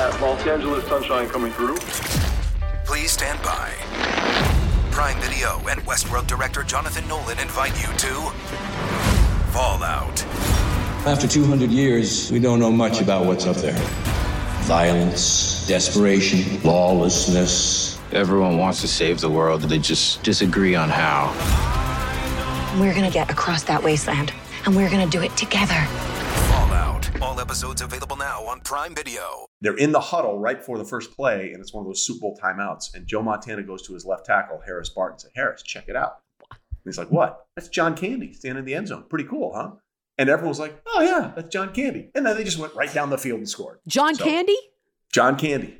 that Los Angeles sunshine coming through. Please stand by. Prime Video and Westworld director Jonathan Nolan invite you to Fallout. After 200 years, we don't know much about what's up there. Violence, desperation, lawlessness. Everyone wants to save the world, they just disagree on how. We're gonna get across that wasteland, and we're gonna do it together. Fallout. All episodes available now on Prime Video. They're in the huddle right before the first play, and it's one of those Super Bowl timeouts. And Joe Montana goes to his left tackle, Harris Barton, and says, Harris, check it out. And he's like, what? That's John Candy standing in the end zone. Pretty cool, huh? And everyone was like, oh, yeah, that's John Candy. And then they just went right down the field and scored. John Candy? John Candy.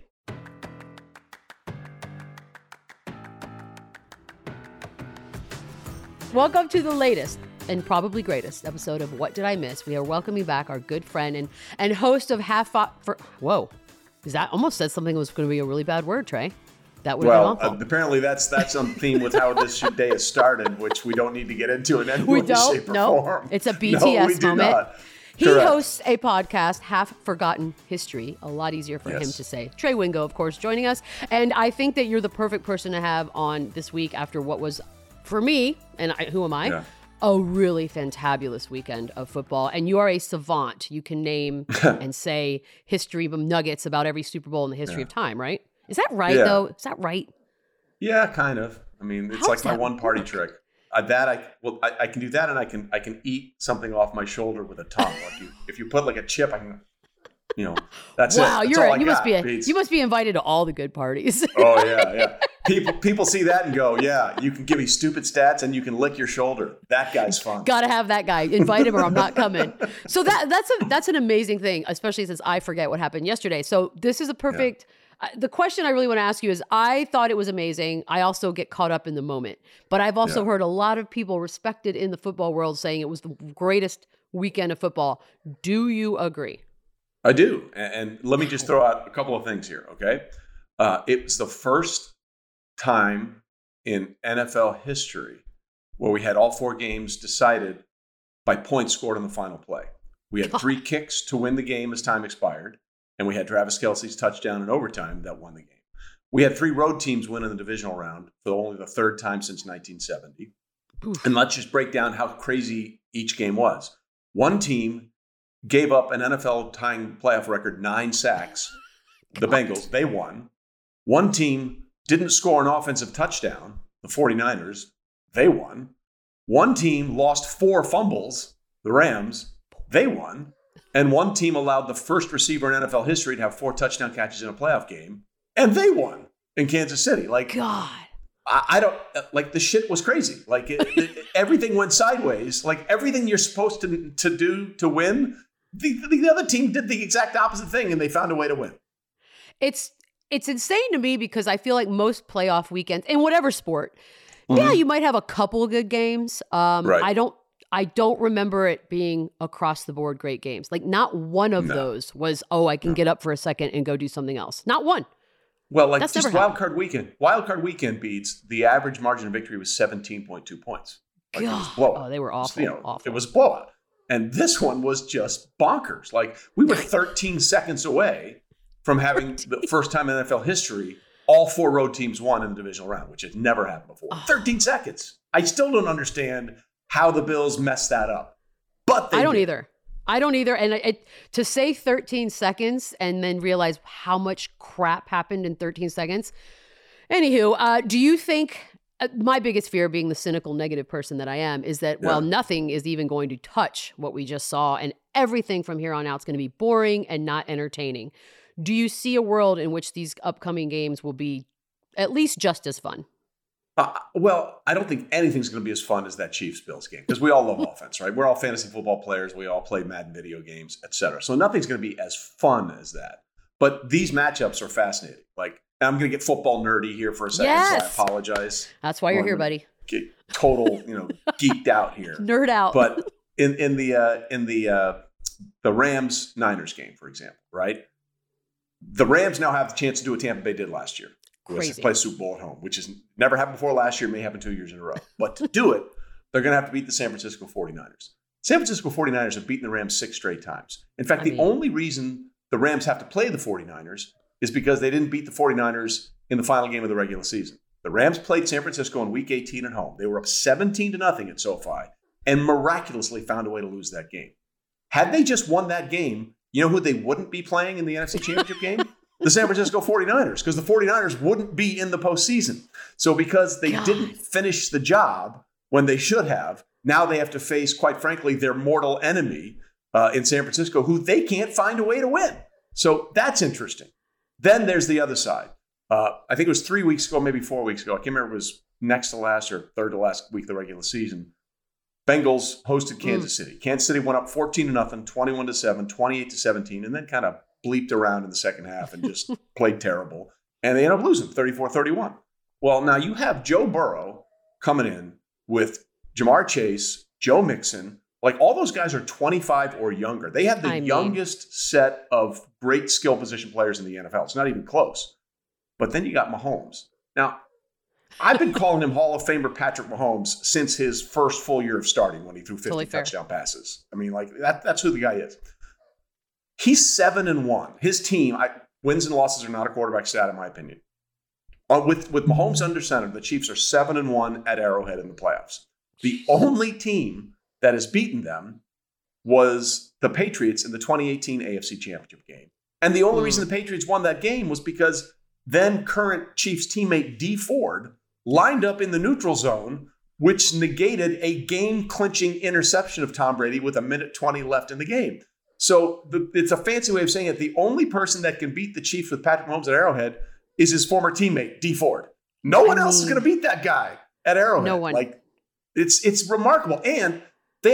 Welcome to the latest and probably greatest episode of What Did I Miss? We are welcoming back our good friend and host of Whoa. Is that almost said something that was going to be a really bad word, Trey? That would have been awful. Apparently that's on theme with how this day has started, which we don't need to get into in any way, shape, or form. It's a BTS moment. Not. He Correct. hosts a podcast, Half Forgotten History. A lot easier for him to say. Trey Wingo, of course, joining us. And I think that you're the perfect person to have on this week after what was, for me, and who am I? Yeah. A really fantabulous weekend of football. And you are a savant. You can name and say history nuggets about every Super Bowl in the history of time, right? Is that right, though? Is that right? Yeah, kind of. I mean, it's like my one party trick. I can do that, and I can eat something off my shoulder with a tongue. Like if you put like a chip, I can, that's wow, it. Wow, you must be invited to all the good parties. Oh yeah. People see that and go, yeah, you can give me stupid stats and you can lick your shoulder. That guy's fun. Got to have that guy. Invite him or I'm not coming. So that's an amazing thing, especially since I forget what happened yesterday. So this is a perfect. Yeah. The question I really want to ask you is, I thought it was amazing. I also get caught up in the moment. But I've also heard a lot of people respected in the football world saying it was the greatest weekend of football. Do you agree? I do. And let me just throw out a couple of things here, okay? It was the first time in NFL history where we had all four games decided by points scored on the final play. We had 3 kicks to win the game as time expired. And we had Travis Kelce's touchdown in overtime that won the game. We had 3 road teams win in the divisional round for only the 3rd time since 1970. Oof. And let's just break down how crazy each game was. One team gave up an NFL tying playoff record 9 sacks. The Bengals, they won. One team didn't score an offensive touchdown. The 49ers, they won. One team lost 4 fumbles. The Rams, they won. And one team allowed the first receiver in NFL history to have 4 touchdown catches in a playoff game, and they won in Kansas City. Like, God, I don't like the shit was crazy. Like everything went sideways. Like everything you're supposed to do to win, the other team did the exact opposite thing, and they found a way to win. It's insane to me because I feel like most playoff weekends in whatever sport, you might have a couple of good games. Right. I don't remember it being across the board great games. Like not one of those was, I can get up for a second and go do something else. Not one. Well, like that's just Wild Card Weekend. Wild Card Weekend beats, the average margin of victory was 17.2 points. Like it was blowout. Oh, they were awful. Awful. It was blowout. And this one was just bonkers. Like we were 13 seconds away from having the first time in NFL history, all 4 road teams won in the divisional round, which had never happened before. 13 seconds. I still don't understand how the Bills messed that up. But I don't either. And to say 13 seconds and then realize how much crap happened in 13 seconds. Anywho, do you think, my biggest fear being the cynical negative person that I am, is that, nothing is even going to touch what we just saw and everything from here on out is going to be boring and not entertaining. Do you see a world in which these upcoming games will be at least just as fun? Well, I don't think anything's going to be as fun as that Chiefs-Bills game because we all love offense, right? We're all fantasy football players. We all play Madden video games, et cetera. So nothing's going to be as fun as that. But these matchups are fascinating. Like, I'm going to get football nerdy here for a second, so I apologize. That's why you're here, buddy. Get total, geeked out here. Nerd out. But in the Rams-Niners game, for example, right? The Rams now have the chance to do what Tampa Bay did last year. Crazy. Play Super Bowl at home, which has never happened before last year, may happen 2 years in a row. But to do it, they're going to have to beat the San Francisco 49ers. San Francisco 49ers have beaten the Rams 6 straight times. In fact, the only reason the Rams have to play the 49ers is because they didn't beat the 49ers in the final game of the regular season. The Rams played San Francisco in Week 18 at home. They were up 17-0 at SoFi and miraculously found a way to lose that game. Had they just won that game, you know who they wouldn't be playing in the NFC Championship game? The San Francisco 49ers, because the 49ers wouldn't be in the postseason. So because they didn't finish the job when they should have, now they have to face, quite frankly, their mortal enemy in San Francisco, who they can't find a way to win. So that's interesting. Then there's the other side. I think it was 3 weeks ago, maybe 4 weeks ago. I can't remember if it was next to last or third to last week of the regular season. Bengals hosted Kansas City. Kansas City went up 14-0, 21-7, 28-17, and then kind of bleeped around in the second half and just played terrible. And they ended up losing 34-31. Well, now you have Joe Burrow coming in with Jamar Chase, Joe Mixon. Like, all those guys are 25 or younger. They have the youngest set of great skill position players in the NFL. It's not even close. But then you got Mahomes. Now, I've been calling him Hall of Famer Patrick Mahomes since his first full year of starting when he threw 50 touchdown passes. I mean, like, that's who the guy is. He's 7-1. His team, wins and losses are not a quarterback stat, in my opinion. With Mahomes under center, the Chiefs are 7-1 at Arrowhead in the playoffs. The only team that has beaten them was the Patriots in the 2018 AFC Championship game. And the only reason the Patriots won that game was because then current Chiefs teammate Dee Ford lined up in the neutral zone, which negated a game-clinching interception of Tom Brady with 1:20 left in the game. So it's a fancy way of saying it. The only person that can beat the Chiefs with Patrick Mahomes at Arrowhead is his former teammate, Dee Ford. No one else is going to beat that guy at Arrowhead. No one. Like, it's remarkable. And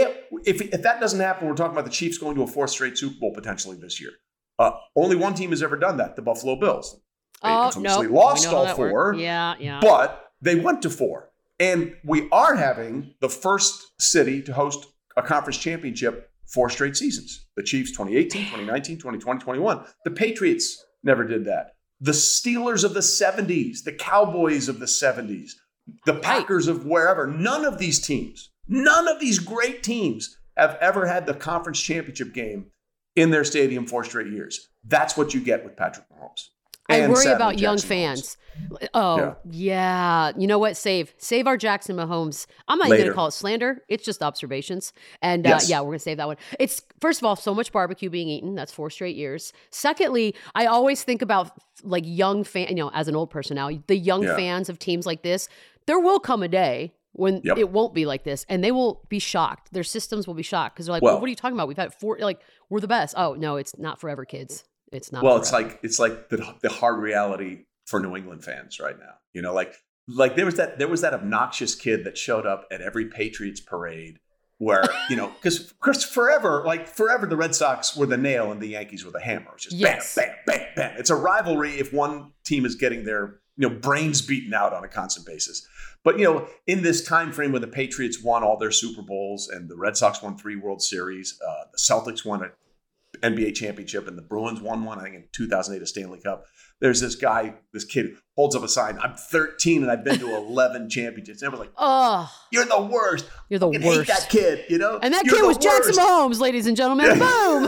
if that doesn't happen, we're talking about the Chiefs going to a fourth straight Super Bowl potentially this year. Only one team has ever done that, the Buffalo Bills. They lost all four. Yeah. But they went to 4. And we are having the first city to host a conference championship 4 straight seasons. The Chiefs, 2018, 2019, 2020, 21. The Patriots never did that. The Steelers of the 70s, the Cowboys of the 70s, the Packers of wherever. None of these teams, none of these great teams have ever had the conference championship game in their stadium 4 straight years. That's what you get with Patrick Mahomes. I worry about young fans. Oh, yeah. You know what? Save our Jackson Mahomes. I'm not even going to call it slander. It's just observations. And we're going to save that one. It's, first of all, so much barbecue being eaten. That's 4 straight years. Secondly, I always think about like young fan, as an old person now, the young fans of teams like this. There will come a day when it won't be like this, and they will be shocked. Their systems will be shocked because they're like, well, what are you talking about? We've had 4, like, we're the best. Oh, no, it's not forever, kids. It's not. Well, forever. it's like the hard reality for New England fans right now. Like there was that obnoxious kid that showed up at every Patriots parade where, because forever the Red Sox were the nail and the Yankees were the hammer. It's just bam, bam, bam, bam. It's a rivalry if one team is getting their brains beaten out on a constant basis. But in this time frame where the Patriots won all their Super Bowls and the Red Sox won 3 World Series, the Celtics won a NBA championship, and the Bruins won one, I think, in 2008, a Stanley Cup. There's this kid holds up a sign. I'm 13 and I've been to 11 championships. And everyone's like, "Oh, you're the worst. You're the worst." Hate that kid, And that kid was Jackson Mahomes, ladies and gentlemen. Boom!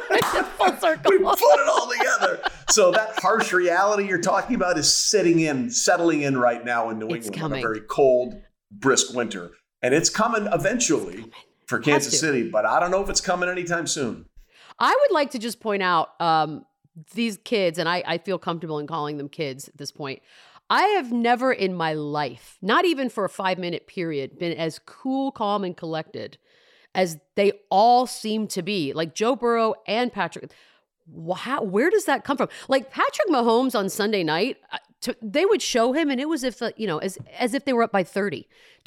Full circle. We put it all together. So that harsh reality you're talking about is settling in right now in New England on a very cold, brisk winter, and it's coming eventually for Kansas City. But I don't know if it's coming anytime soon. I would like to just point out these kids, and I feel comfortable in calling them kids at this point. I have never in my life, not even for a 5-minute period, been as cool, calm, and collected as they all seem to be. Like Joe Burrow and Patrick. Where does that come from? Like Patrick Mahomes on Sunday night, they would show him, and it was as if they were up by 30.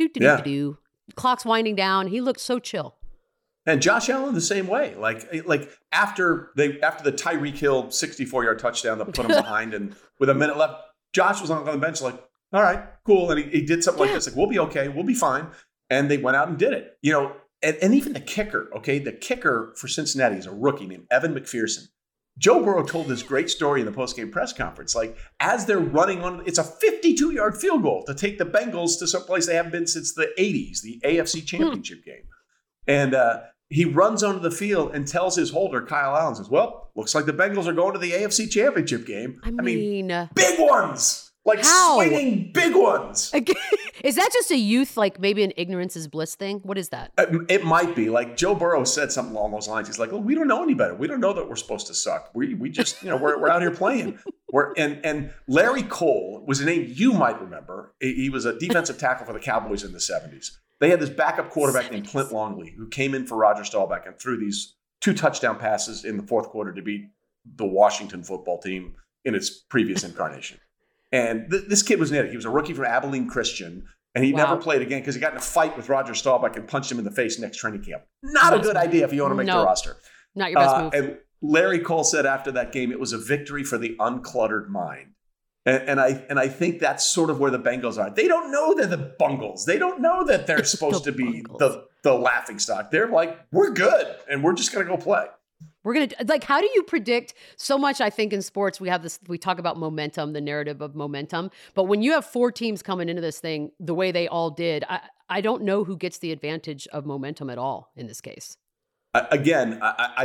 Do. Clock's winding down. He looked so chill. And Josh Allen the same way. Like after the Tyreek Hill 64-yard touchdown that put him behind, and with a minute left, Josh was on the bench like, all right, cool. And he did something like this, like, we'll be okay, we'll be fine. And they went out and did it. And even the kicker, the kicker for Cincinnati is a rookie named Evan McPherson. Joe Burrow told this great story in the postgame press conference. Like, as they're running on, it's a 52-yard field goal to take the Bengals to some place they haven't been since the 80s, the AFC Championship game. And he runs onto the field and tells his holder, Kyle Allen, says, well, looks like the Bengals are going to the AFC Championship game. I mean big ones. Like how? Swinging big ones. Is that just a youth, like maybe an ignorance is bliss thing? What is that? It might be. Like Joe Burrow said something along those lines. He's like, well, we don't know any better. We don't know that we're supposed to suck. We just, we're out here playing. And Larry Cole was a name you might remember. He was a defensive tackle for the Cowboys in the 70s. They had this backup quarterback named Clint Longley who came in for Roger Staubach and threw these 2 touchdown passes in the fourth quarter to beat the Washington football team in its previous incarnation. And this kid was an idiot. He was a rookie from Abilene Christian, and he never played again because he got in a fight with Roger Staubach and punched him in the face next training camp. Not a good idea if you want to make the roster. Not your best move. And Larry Cole said after that game, it was a victory for the uncluttered mind. And I think that's sort of where the Bengals are. They don't know they're the Bungles. They don't know that they're supposed to be the laughing stock. They're like, we're good, and we're just going to go play. We're going to, like, how do you predict so much? I think in sports, we talk about momentum, the narrative of momentum. But when you have 4 teams coming into this thing the way they all did, I don't know who gets the advantage of momentum at all in this case. Again,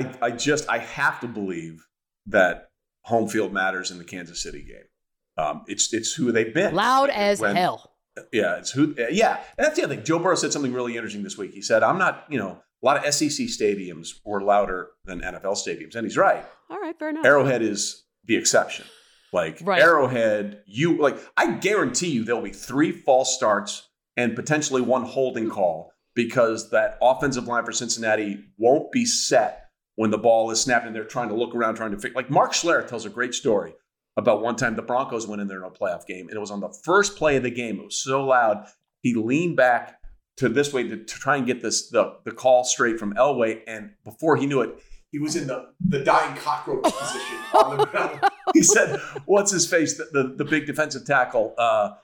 I have to believe that home field matters in the Kansas City game. It's who they've been. Loud as hell. Yeah, it's who. Yeah, and that's the other thing. Joe Burrow said something really interesting this week. He said, I'm not, a lot of SEC stadiums were louder than NFL stadiums. And he's right. All right, fair enough. Arrowhead is the exception. Arrowhead, I guarantee you there'll be 3 false starts and potentially 1 holding call because that offensive line for Cincinnati won't be set when the ball is snapped and they're trying to look around, trying to fix. Like Mark Schlereth tells a great story about one time the Broncos went in there in a playoff game, and it was on the first play of the game. It was so loud, he leaned back to this way to try and get the call straight from Elway, and before he knew it, he was in the dying cockroach position on the ground. He said, "What's his face? The big defensive tackle,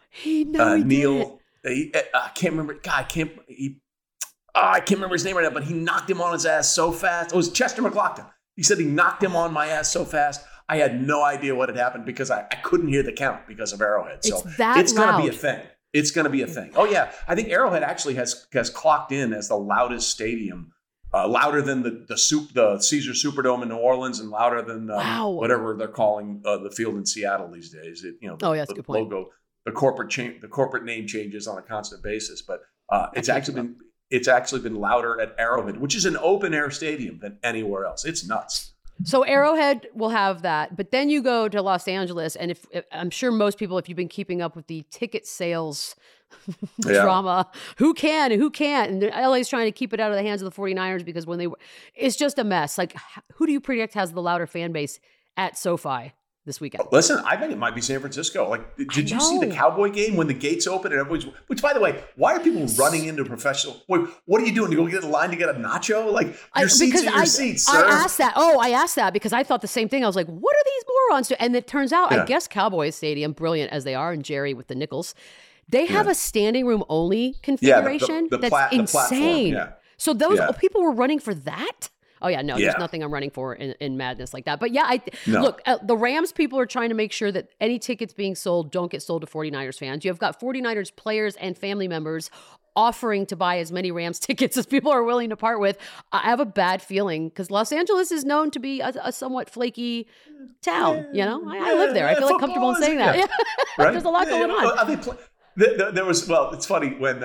Neil. I can't remember. God, I can't remember his name right now. But he knocked him on his ass so fast. It was Chester McLaughlin. He said he knocked him on my ass so fast. I had no idea what had happened because I couldn't hear the count because of Arrowhead. So it's going to be a thing. It's going to be a thing. Oh, yeah. I think Arrowhead actually has clocked in as the loudest stadium, louder than the Caesar Superdome in New Orleans and louder than whatever they're calling the field in Seattle these days. That's a good point. Logo, the corporate name changes on a constant basis, but it's actually been louder at Arrowhead, which is an open air stadium, than anywhere else. It's nuts. So Arrowhead will have that, but then you go to Los Angeles, and if I'm sure most people, if you've been keeping up with the ticket sales drama, who can and who can't, and LA's trying to keep it out of the hands of the 49ers because it's just a mess. Like, who do you predict has the louder fan base at SoFi this weekend? Listen, I think it might be San Francisco. Like, did you see the Cowboy game when the gates opened and everybody's? Which, by the way, why are people running into professional? Wait, what are you doing to go get in line to get a nacho? Like, your seats are your seats, sir. I asked that because I thought the same thing. I was like, what are these morons doing? And it turns out, I guess Cowboys Stadium, brilliant as they are, and Jerry with the nickels, they have a standing room only configuration that's insane. Yeah. So those people were running for that. Oh, yeah, no, there's nothing I'm running for in madness like that. But yeah, look, the Rams people are trying to make sure that any tickets being sold don't get sold to 49ers fans. You've got 49ers players and family members offering to buy as many Rams tickets as people are willing to part with. I have a bad feeling because Los Angeles is known to be a somewhat flaky town. I live there. I feel like comfortable in saying that. Yeah. Right? There's a lot going on. It's funny when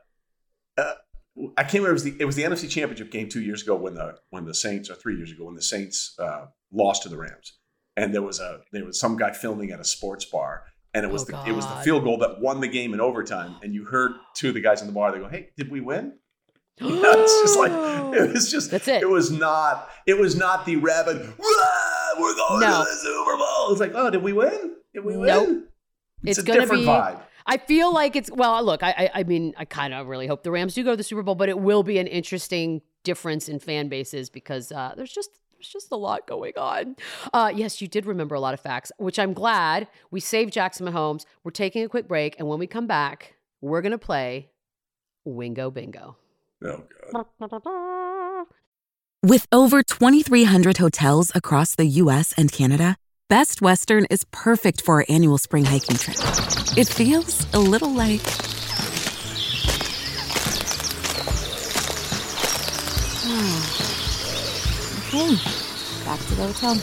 I can't remember. It was the NFC Championship game 2 years ago when the Saints, or 3 years ago when the Saints lost to the Rams, and there was some guy filming at a sports bar, and it was the field goal that won the game in overtime, and you heard 2 of the guys in the bar. They go, "Hey, did we win?" It's just like that's it. It was not the rabid. We're going to the Super Bowl. It's like, oh, did we win? Did we win? Nope. It's a different vibe. I feel like look, I mean, I kind of really hope the Rams do go to the Super Bowl, but it will be an interesting difference in fan bases because there's just a lot going on. Yes, you did remember a lot of facts, which I'm glad. We saved Jackson Mahomes. We're taking a quick break, and when we come back, we're going to play Wingo Bingo. Oh, God. With over 2,300 hotels across the U.S. and Canada, Best Western is perfect for our annual spring hiking trip. It feels a little like Okay, back to the hotel.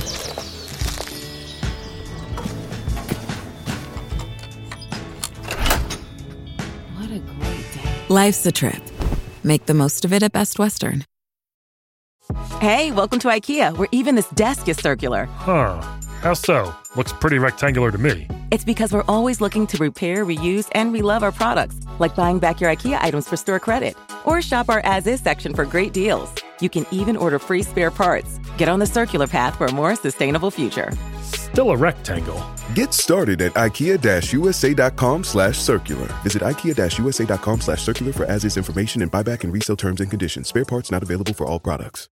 What a great day. Life's a trip. Make the most of it at Best Western. Hey, welcome to IKEA, where even this desk is circular. Huh. How so? Looks pretty rectangular to me. It's because we're always looking to repair, reuse, and relove our products, like buying back your IKEA items for store credit. Or shop our as-is section for great deals. You can even order free spare parts. Get on the circular path for a more sustainable future. Still a rectangle. Get started at IKEA-USA.com/circular. Visit IKEA-USA.com/circular for as-is information and buyback and resale terms and conditions. Spare parts not available for all products.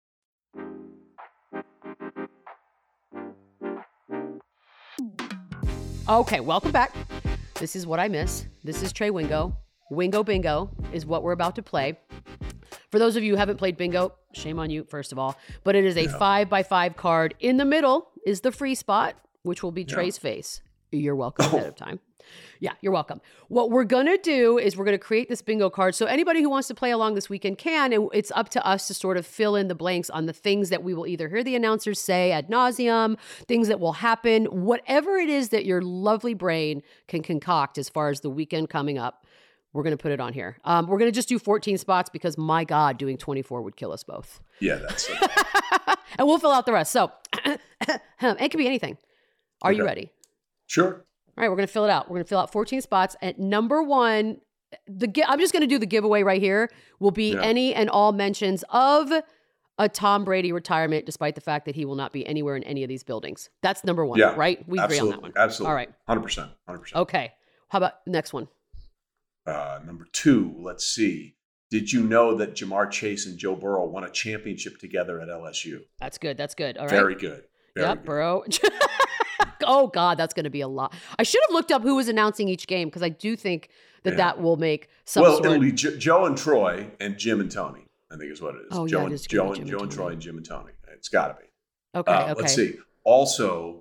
Okay, welcome back. This is What I Miss. This is Trey Wingo. Wingo Bingo is what we're about to play. For those of you who haven't played bingo, shame on you, first of all. But it is a 5x5 card. In the middle is the free spot, which will be Trey's face. You're welcome ahead of time. Yeah, you're welcome. What we're going to do is we're going to create this bingo card. So anybody who wants to play along this weekend can, and it's up to us to sort of fill in the blanks on the things that we will either hear the announcers say ad nauseum, things that will happen, whatever it is that your lovely brain can concoct as far as the weekend coming up. We're going to put it on here. We're going to just do 14 spots because, my God, doing 24 would kill us both. Yeah, that's it. And we'll fill out the rest. So it could be anything. Are you ready? Sure. All right, we're going to fill it out. We're going to fill out 14 spots. At number one, I'm just going to do the giveaway right here, will be any and all mentions of a Tom Brady retirement, despite the fact that he will not be anywhere in any of these buildings. That's number one, right? We agree on that one. Absolutely. All right. 100%. Okay. How about next one? Number two, let's see. Did you know that Jamar Chase and Joe Burrow won a championship together at LSU? That's good. All right. Very good. Very good. Burrow. Oh, God, that's going to be a lot. I should have looked up who was announcing each game because I do think that will make some sort of... It'll be Joe and Troy and Jim and Tony, I think is what it is. Oh, Joe and Troy and Jim and Tony. It's got to be. Okay. Let's see. Also,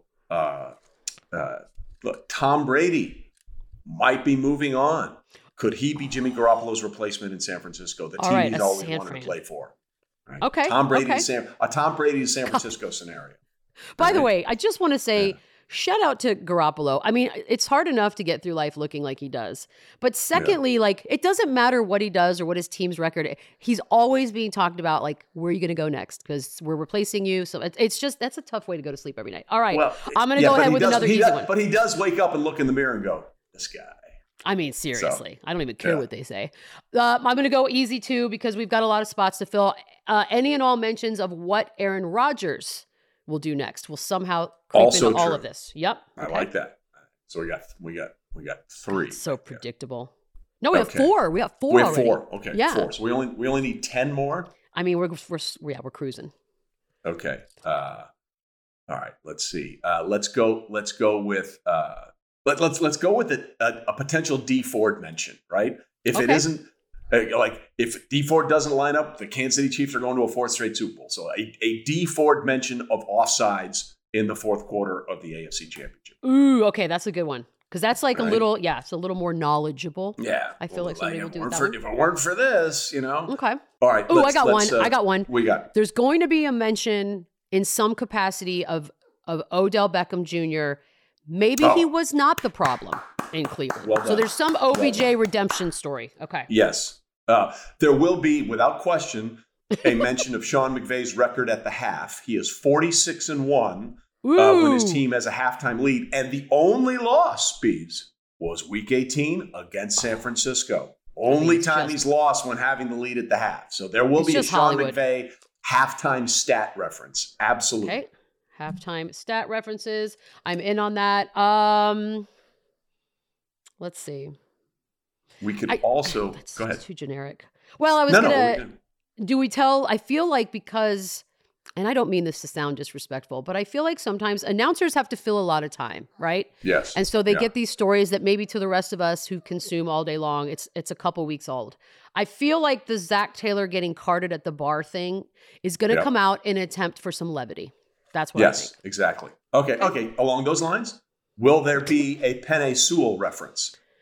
look, Tom Brady might be moving on. Could he be Jimmy Garoppolo's replacement in San Francisco? The team he's always wanted to play for. Right? Okay. Tom Brady to San Francisco scenario. By the way, I just want to say, shout out to Garoppolo. I mean, it's hard enough to get through life looking like he does. But secondly, like, it doesn't matter what he does or what his team's record. He's always being talked about, like, where are you going to go next? Because we're replacing you. So it's just, that's a tough way to go to sleep every night. All right. Well, I'm going to go ahead with another easy one. But he does wake up and look in the mirror and go, this guy. I mean, seriously, I don't even care what they say. I'm going to go easy too, because we've got a lot of spots to fill. Any and all mentions of what Aaron Rodgers will do next will somehow creep into all of this. Yep. Okay. I like that. So we got three. That's so predictable. No, we have four. We have four already. Four. Okay. Yeah. Four. So we only need 10 more. I mean, we're cruising. Okay. All right. Let's see. Let's go with let's go with a potential D Ford mention, right? If it isn't if D Ford doesn't line up, the Kansas City Chiefs are going to a fourth straight Super Bowl. So a D Ford mention of offsides in the fourth quarter of the AFC Championship. Ooh, okay, that's a good one. Because that's like it's a little more knowledgeable. Yeah. I feel like somebody will do that. If it weren't for this, Okay. All right. Oh, I got one. We got. There's going to be a mention in some capacity of Odell Beckham Jr. Maybe he was not the problem in Cleveland. Well done. So there's some OBJ redemption story. Okay. Yes. There will be, without question, a mention of Sean McVay's record at the half. He is 46-1 when his team has a halftime lead. And the only loss, Beebs, was Week 18 against San Francisco. Only time he's lost when having the lead at the half. So there will be a Sean McVay halftime stat reference. Absolutely. Okay. Halftime stat references. I'm in on that. Let's see. We could also go ahead. Too generic. Well, I was gonna. Do we tell? I feel like because, and I don't mean this to sound disrespectful, but I feel like sometimes announcers have to fill a lot of time, right? Yes. And so they get these stories that maybe to the rest of us who consume all day long, it's a couple weeks old. I feel like the Zach Taylor getting carded at the bar thing is going to come out in an attempt for some levity. That's what I think. Exactly. Okay. Along those lines, will there be a Penei Sewell reference?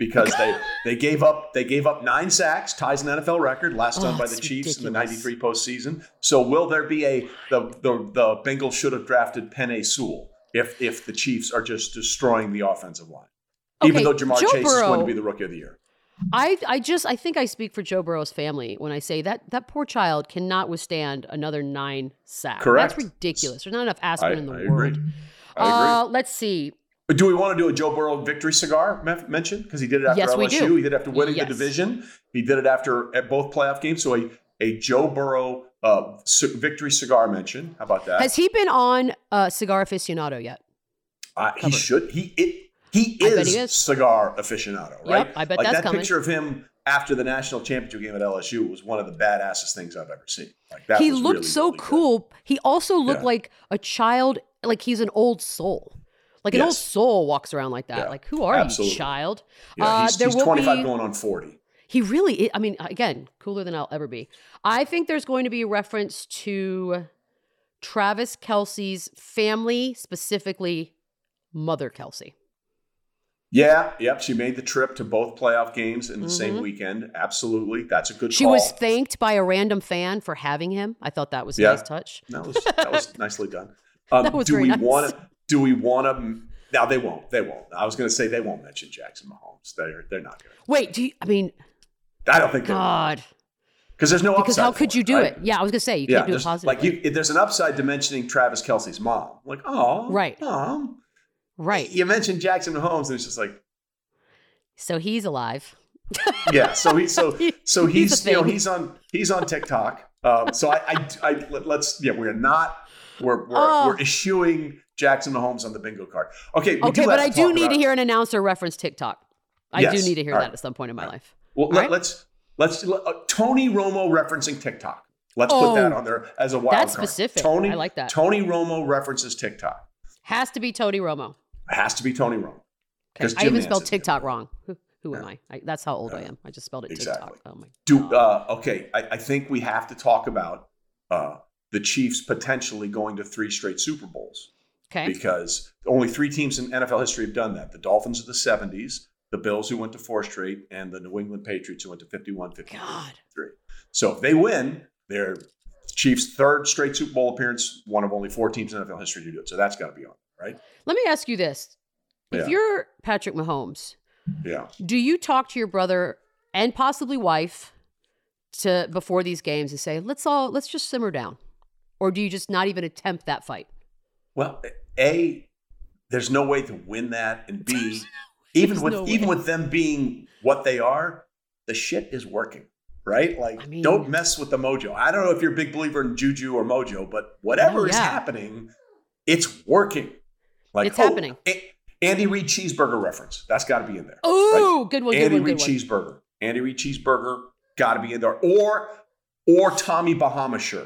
because they gave up 9 sacks, ties an NFL record, last done by the Chiefs in the '93 postseason. So will there be the Bengals should have drafted Penei Sewell if the Chiefs are just destroying the offensive line, even though Jamar Chase is going to be the Rookie of the Year? I think I speak for Joe Burrow's family when I say that poor child cannot withstand another 9 sacks. Correct. That's ridiculous. There's not enough aspirin in the world. I agree. Let's see. But do we want to do a Joe Burrow victory cigar mention? Because he did it after LSU. We do. He did it after winning the division. He did it at both playoff games. So a Joe Burrow victory cigar mention. How about that? Has he been on Cigar Aficionado yet? He should. He is cigar aficionado, right? Yep, I bet like that's that coming. Picture of him after the national championship game at LSU was one of the badassest things I've ever seen. Like that. He was looked really, so really cool. Good. He also looked like a child, like he's an old soul. Like an old soul walks around like that. Yeah, like, who are you, child? Yeah, he's 25 going on 40. He really is. I mean, again, cooler than I'll ever be. I think there's going to be a reference to Travis Kelce's family, specifically Mother Kelce. Yeah, yep. She made the trip to both playoff games in the same weekend. Absolutely. That's a good call. She was thanked by a random fan for having him. I thought that was a nice touch. That was nicely done. That was very nice. Do we want to? Now they won't. I was going to say they won't mention Jackson Mahomes. They're not going to. Wait, I don't think. God. Because there's no upside. Because how could you do it? Yeah, I was going to say you can't do it positively. Like there's an upside to mentioning Travis Kelce's mom. Like, oh, right, mom. Right. You mentioned Jackson Mahomes, and it's just like. So he's alive. Yeah. So he's he's on TikTok. We're eschewing Jackson Mahomes on the bingo card. Okay. But I do need to hear an announcer reference TikTok. I do need to hear that at some point in my life. Well, let's Tony Romo referencing TikTok. Let's put that on there as a wild card. That's specific. I like that. Tony Romo references TikTok. Has to be Tony Romo. Has to be Tony Romo. Okay. I even spelled TikTok wrong. Who am I? That's how old I am. I just spelled it exactly. TikTok. Oh my God. Okay. I think we have to talk about the Chiefs potentially going to 3 straight Super Bowls. Okay. Because only 3 teams in NFL history have done that. The Dolphins of the 70s, the Bills who went to 4 straight, and the New England Patriots who went to 51, 53. So if they win, they're Chiefs' 3rd straight Super Bowl appearance, one of only 4 teams in NFL history to do it. So that's got to be on, right? Let me ask you this. If you're Patrick Mahomes, do you talk to your brother and possibly wife before these games and say, let's just simmer down? Or do you just not even attempt that fight? Well, A, there's no way to win that, and B, even with them being what they are, the shit is working, right? Like, don't mess with the mojo. I don't know if you're a big believer in juju or mojo, but whatever is happening, it's working. Like, it's happening. Andy Reid cheeseburger reference. That's got to be in there. Oh, right? Good one. Andy Reid cheeseburger. Andy Reid cheeseburger got to be in there. Or Tommy Bahama shirt.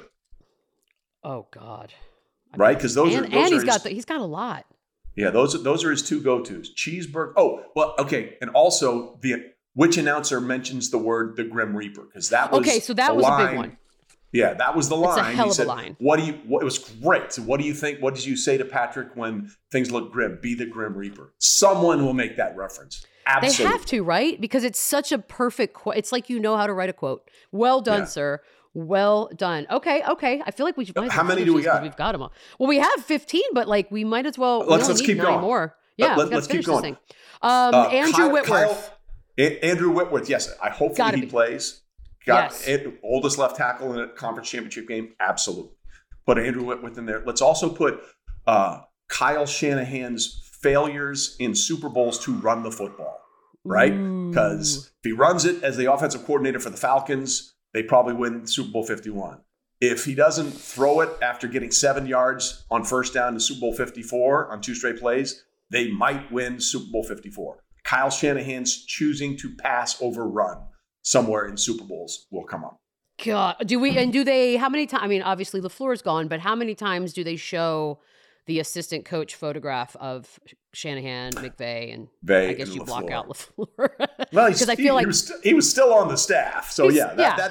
Oh God. Right? Because those are he's got a lot. Yeah, those are his 2 go-tos. Cheeseburger. Oh, well, okay. And also which announcer mentions the word the Grim Reaper? Because that was so that was a big one. Yeah, that was the line. It's a hell of a line. It was great. So what do you think? What did you say to Patrick when things look grim? Be the Grim Reaper. Someone will make that reference. Absolutely. They have to, right? Because it's such a perfect quote. It's like you know how to write a quote. Well done, sir. Well done. Okay. I feel like we should. How many do we got? We've got them all. Well, we have 15, but like we might as well. Let's keep going. More. Yeah, let's keep going. Andrew Whitworth. Andrew Whitworth. Yes, hopefully he plays. Oldest left tackle in a conference championship game. Absolutely. Put Andrew Whitworth in there. Let's also put Kyle Shanahan's failures in Super Bowls to run the football, right? Because if he runs it as the offensive coordinator for the Falcons, they probably win Super Bowl 51. If he doesn't throw it after getting 7 yards on first down to Super Bowl 54 on 2 straight plays, they might win Super Bowl 54. Kyle Shanahan's choosing to pass over run somewhere in Super Bowls will come up. God, how many times, I mean, obviously LaFleur's gone, but how many times do they show the assistant coach photograph of Shanahan, McVay, and I guess you block out LaFleur? Well, because I feel like he was still on the staff. So the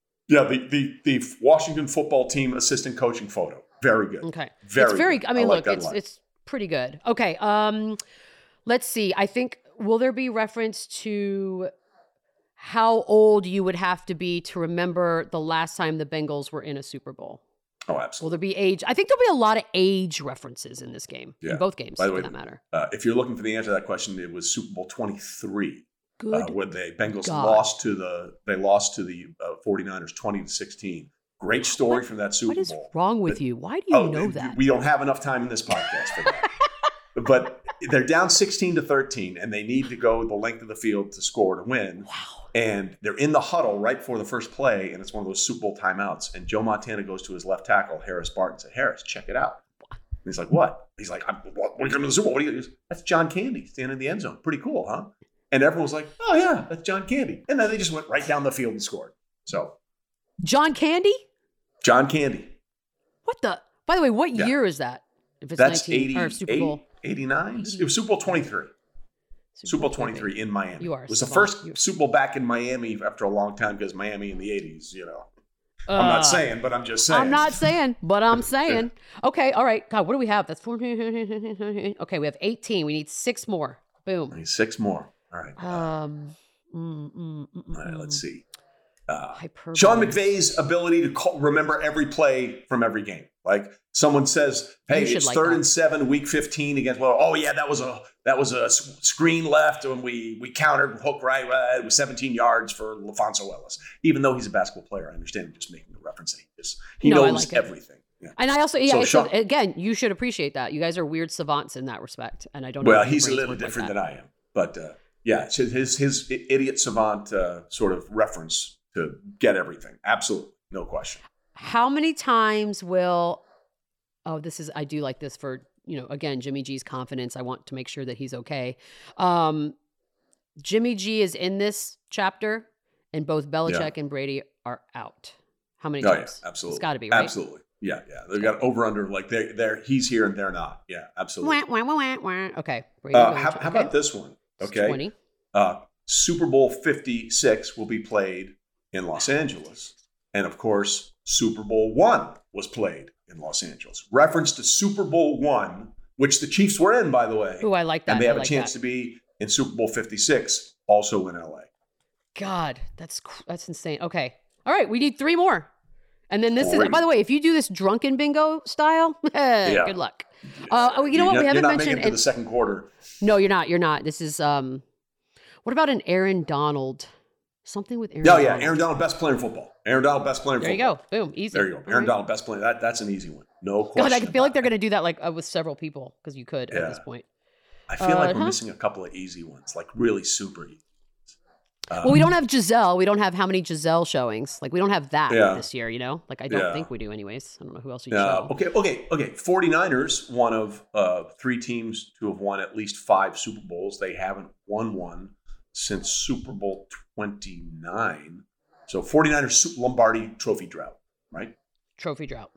Washington football team assistant coaching photo. Very good. Okay. Very I mean, look, it's pretty good. Okay. Let's see. I think will there be reference to how old you would have to be to remember the last time the Bengals were in a Super Bowl? Oh, absolutely. Will there be age? I think there'll be a lot of age references in this game, in both games, By the way, for that matter. If you're looking for the answer to that question, it was Super Bowl 23. Good where the Bengals God. lost to the 49ers 20-16. Great story from that Super Bowl. What is wrong with you? Why do you know that? We don't have enough time in this podcast for that. But they're down 16-13, and they need to go the length of the field to score to win. Wow. And they're in the huddle right before the first play, and it's one of those Super Bowl timeouts. And Joe Montana goes to his left tackle, Harris Barton, and said, Harris, check it out. And he's like, what? He's like, we're coming to the Super Bowl. What do you? That's John Candy standing in the end zone. Pretty cool, huh? And everyone was like, oh, yeah, that's John Candy. And then they just went right down the field and scored. So, John Candy? John Candy. What the? By the way, what year is that? If it's That's 19 or Super Bowl 89? It was Super Bowl 23. Super Bowl 23 in Miami. You are It was the first Super Bowl back in Miami after a long time because Miami in the 80s, I'm not saying, but I'm just saying. I'm not saying, but I'm saying. Okay, all right. God, what do we have? That's 14. Okay, we have 18. We need 6 more. Boom. I need 6 more. All right. All right, let's see. Hyperbole. Sean McVay's ability to remember every play from every game. Like someone says, "Hey, it's like 3rd that. and 7, week 15 against." Well, oh yeah, that was a screen left, and we countered hook right. It was 17 yards for LaFonso Ellis. Even though he's a basketball player, I understand him just making a reference. He knows everything. Yeah. And I also, So so again, you should appreciate that. You guys are weird savants in that respect, and I don't know. Well, if he's a brains little work like different that. than I am, but yeah, so his idiot savant sort of reference to get everything. Absolutely, no question. How many times will? Oh, I do like this for, again, Jimmy G's confidence. I want to make sure that he's okay. Jimmy G is in this chapter, and both Belichick and Brady are out. How many times? Yeah, absolutely. It's got to be, right? Absolutely. Yeah. They've got over under, like they're he's here and they're not. Yeah, absolutely. Okay. How about this one? Okay. 20. Super Bowl 56 will be played in Los Angeles. And of course, Super Bowl 1 was played in Los Angeles. Reference to Super Bowl 1, which the Chiefs were in, by the way. Ooh, I like that. And they have a chance to be in Super Bowl 56, also in LA. God, that's insane. Okay. All right. We need 3 more. And then this is, 3. by the way, if you do this drunken bingo style, good luck. You know what? We haven't You're not mentioned making it to the second quarter. No, you're not. You're not. This is, what about an Aaron Donald? Something with Aaron No, Donald. yeah. Aaron Donald, best player in football. Aaron Donald, best player in There football. you go. Boom. Easy. There you go. Aaron Donald, best player. That's an easy one. No question. God, I feel like they're going to do that with several people because you could at this point. I feel like we're missing a couple of easy ones, like really super easy. Well, we don't have Giselle. We don't have how many Giselle showings. Like, we don't have that this year, Like, I don't think we do anyways. I don't know who else you show. Okay. 49ers, one of 3 teams to have won at least 5 Super Bowls. They haven't won one since Super Bowl 29. So 49ers Lombardi trophy drought, right? Trophy drought.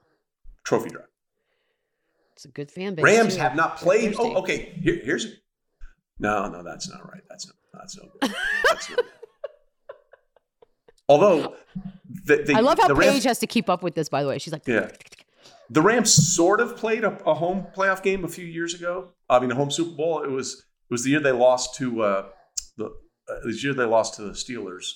It's a good fan base. Rams too. have not played. Oh, okay. Here's it. No, that's not right. That's not good. That's not good. Although, I love how the Paige Rams, has to keep up with this, by the way. She's like, yeah. The Rams sort of played a home playoff game a few years ago. I mean, a home Super Bowl. It was the year they lost to the Steelers,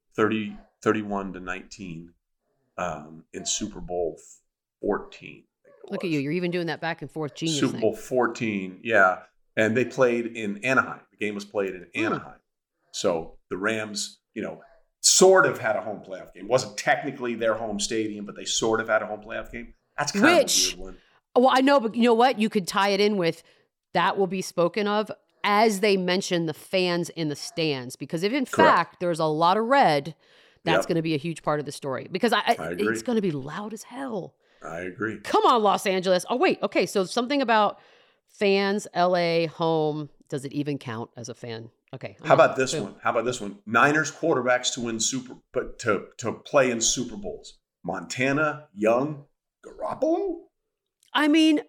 31-19, in Super Bowl 14. Look at you. You're even doing that back and forth genius Super thing. Bowl 14, yeah. And they played in Anaheim. The game was played in Anaheim. So the Rams, sort of had a home playoff game. It wasn't technically their home stadium, but they sort of had a home playoff game. That's kind of a weird one. Well, I know, but you know what? You could tie it in with that will be spoken of as they mention the fans in the stands. Because if in fact there's a lot of red, that's going to be a huge part of the story. Because it's going to be loud as hell. I agree. Come on, Los Angeles. Oh, wait. Okay, so something about fans, LA, home. Does it even count as a fan? Okay. How about this one? Niners quarterbacks to win to play in Super Bowls. Montana, Young, Garoppolo? I mean,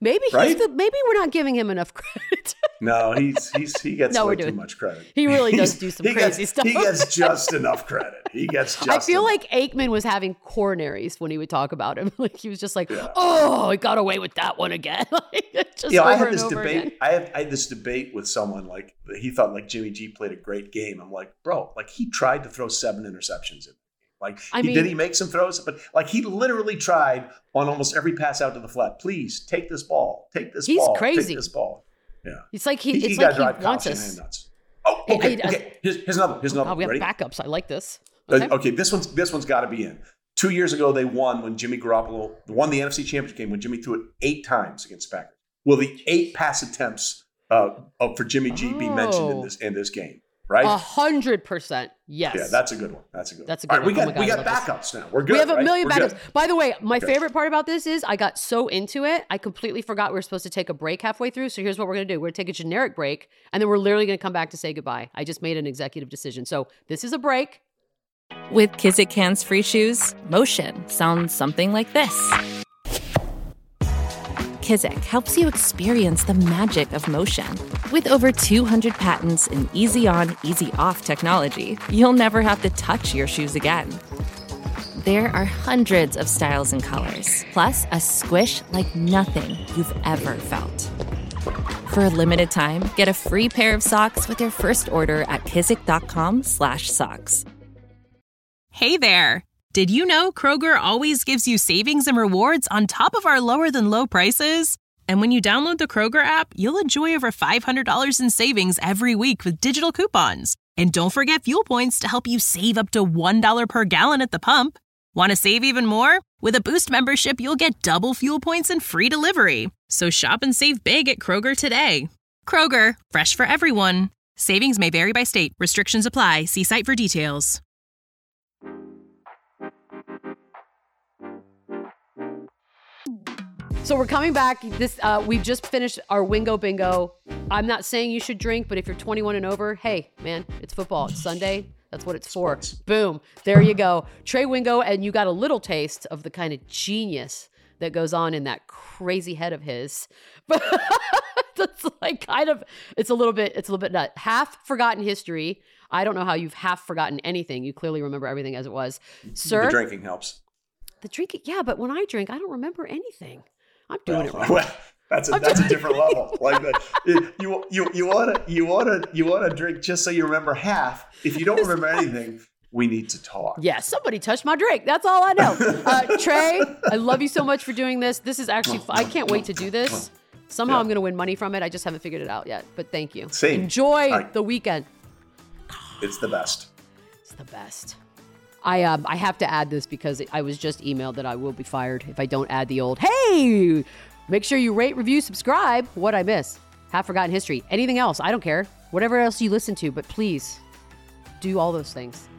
Maybe Right? maybe we're not giving him enough credit. No, he gets No, way we're doing- too much credit. He really does do some crazy stuff. He gets just enough credit. He gets just I feel enough. like Aikman was having coronaries when he would talk about him. Like he was just like, "Oh, I got away with that one again." Like, just I over had this and over debate. again. I had this debate with someone like he thought like Jimmy G played a great game. I'm like, bro, like he tried to throw 7 interceptions in. Like did he make some throws? But like he literally tried on almost every pass out to the flat. Please take this ball. Take this He's ball. crazy. Take this ball. Yeah. It's like He it's gotta like drive he wants Kyle us. Shanahan nuts. Oh, okay. Okay. Here's another. Oh, we have Ready? backups. I like this. Okay, this one's got to be in. 2 years ago, they won when Jimmy Garoppolo won the NFC Championship game when Jimmy threw it 8 times against the Packers. Will the 8 pass attempts for Jimmy G be mentioned in this game? Right? 100%. Yes. Yeah, that's a good one. That's a good one. All right, we one. got backups now. We're good. We have a right? million We're backups. good. By the way, my favorite part about this is I got so into it, I completely forgot we were supposed to take a break halfway through. So here's what we're going to do. We're going to take a generic break, and then we're literally going to come back to say goodbye. I just made an executive decision. So this is a break. With Kizik hands-free shoes, motion sounds something like this. Kizik helps you experience the magic of motion. With over 200 patents and easy-on, easy-off technology, you'll never have to touch your shoes again. There are hundreds of styles and colors, plus a squish like nothing you've ever felt. For a limited time, get a free pair of socks with your first order at kizik.com/socks. Hey there! Did you know Kroger always gives you savings and rewards on top of our lower-than-low prices? And when you download the Kroger app, you'll enjoy over $500 in savings every week with digital coupons. And don't forget fuel points to help you save up to $1 per gallon at the pump. Want to save even more? With a Boost membership, you'll get double fuel points and free delivery. So shop and save big at Kroger today. Kroger, fresh for everyone. Savings may vary by state. Restrictions apply. See site for details. So we're coming back. We've just finished our Wingo Bingo. I'm not saying you should drink, but if you're 21 and over, hey, man, it's football. It's Sunday. That's what it's for. Boom. There you go. Trey Wingo, and you got a little taste of the kind of genius that goes on in that crazy head of his. But that's like it's a little bit nut. Half forgotten history. I don't know how you've half forgotten anything. You clearly remember everything as it was. Sir? The drinking helps. The drinking, yeah, but when I drink, I don't remember anything. I'm doing it right. Well, that's a different level. Like you want to drink just so you remember half. If you don't remember anything, we need to talk. Yeah, somebody touched my drink. That's all I know. Trey, I love you so much for doing this. This is actually I can't wait to do this. Somehow I'm going to win money from it. I just haven't figured it out yet. But thank you. Same. Enjoy the weekend. It's the best. It's the best. I have to add this because I was just emailed that I will be fired if I don't add the old, hey, make sure you rate, review, subscribe. What'd I miss? Half forgotten history. Anything else? I don't care. Whatever else you listen to, but please do all those things.